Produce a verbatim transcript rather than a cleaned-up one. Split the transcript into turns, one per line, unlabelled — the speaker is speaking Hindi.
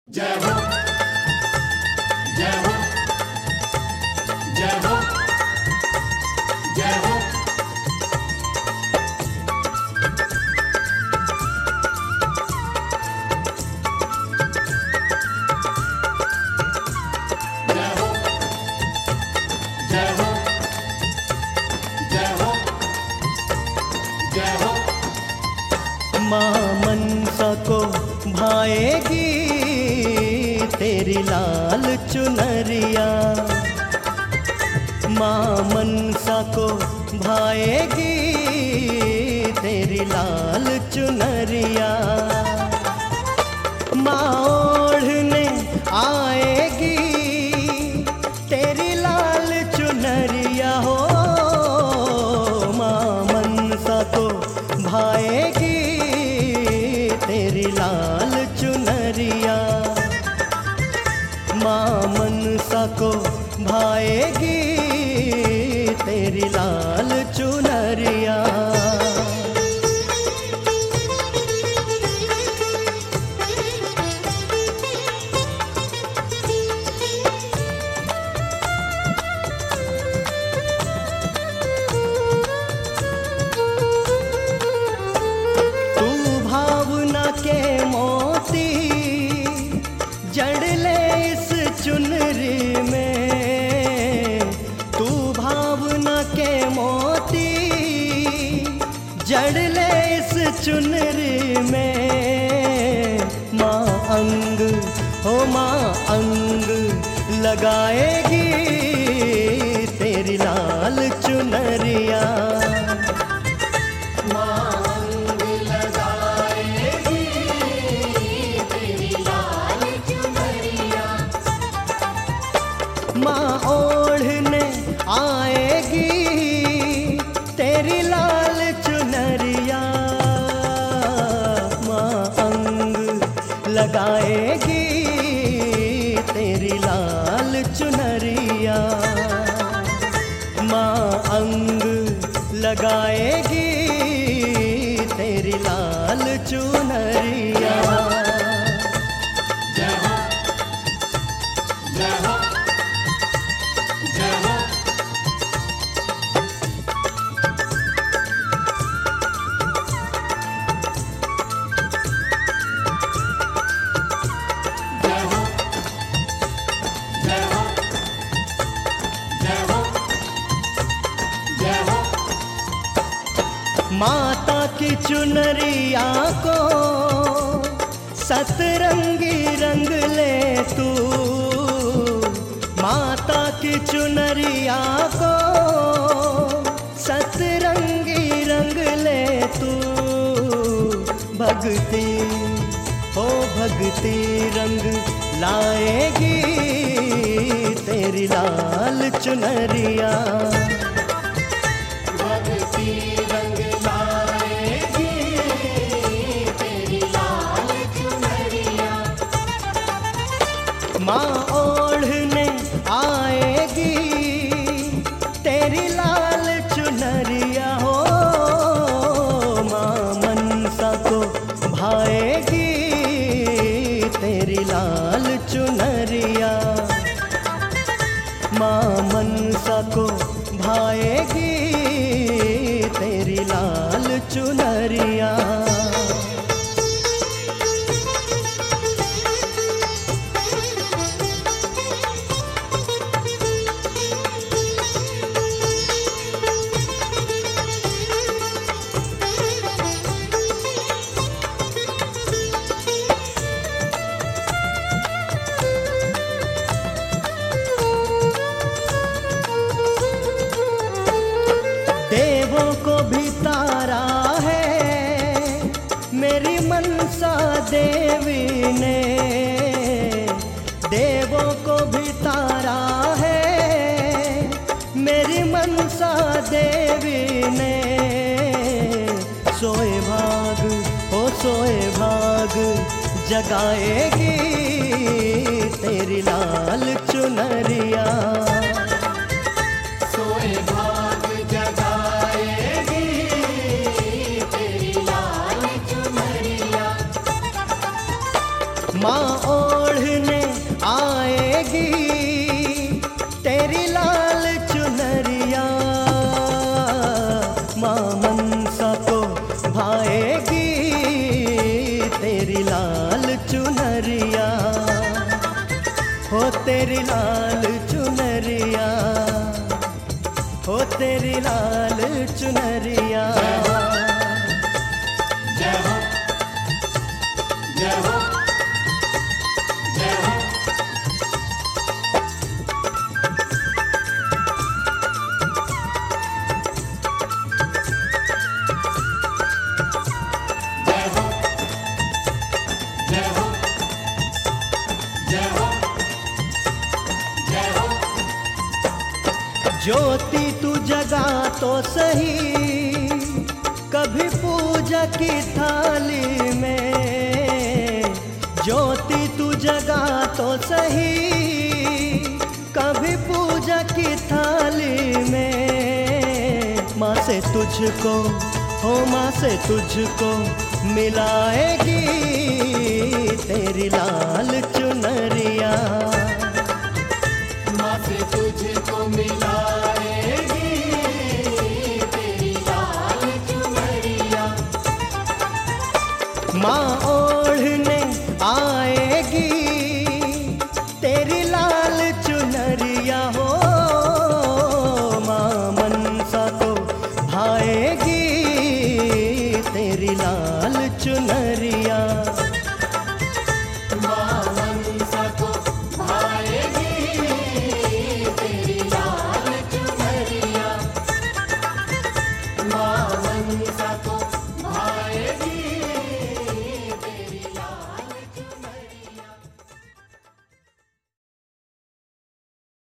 जय हो जय हो जय हो जय हो जय हो जय हो जय हो जय हो।
माँ मनसा को भाएगी तेरी लाल चुनरिया, माँ मनसा को भाएगी तेरी लाल चुनरिया। माँ ओढ़ने आएगी तेरी लाल चुनरिया हो, माँ मनसा को भाएगी तेरी लाल चुनरिया। माँ मनसा को भाएगी तेरी लाल चुनरिया। तू भावना के मोती जड़ ले इस चुनरी में, तू भावना के मोती जड़ ले इस चुनरी में। माँ अंग हो माँ अंग लगाएगी तेरी लाल चुनरिया। माँ ओढ़ने आएगी तेरी लाल चुनरिया, माँ अंग लगाएगी तेरी लाल चुनरिया। माँ अंग लगाएगी तेरी लाल चुनरिया।
जय हो जय हो जय हो। जय हो जय हो जय हो जय हो।
माता की चुनरिया को सतरंगी रंग ले तू, माता की चुनरिया को सतरंगी रंग ले तू। भक्ति हो भक्ति रंग लाएगी तेरी लाल चुनरिया।
भक्ति रंग लाएगी तेरी लाल चुनरिया।
माँ ओढ़ने आएगी तेरी लाल चुनरिया हो, माँ मनसा को भाएगी तेरी लाल चुनरिया। माँ मनसा को भाएगी तेरी लाल चुनरिया। देवों को भी तारा है मेरी मनसा देवी ने, देवों को भी तारा है मेरी मनसा देवी ने। सोए भाग हो सोए भाग जगाएगी तेरी लाल चुनरिया।
सोए भाग जगाएगी तेरी लाल चुनरिया।
माँ ओढ़ने आएगी तेरी लाल चुनरिया, माँ मनसा को भाएगी तेरी लाल चुनरिया, हो तेरी लाल चुनरिया, हो तेरी लाल चुनरिया।
जय हो जय हो जय हो। जय हो जय हो जय हो जय हो।
ज्योति तू जगा तो सही कभी पूजा की थाली में, ज्योति तू जगा तो सही कभी पूजा की थाली में। माँ से तुझको, हो माँ से तुझको मिलाएगी तेरी लाल चुनरिया,
माँ से तुझको मिलाएगी तेरी लाल चुनरिया।
माँ ओढ़ने आएगी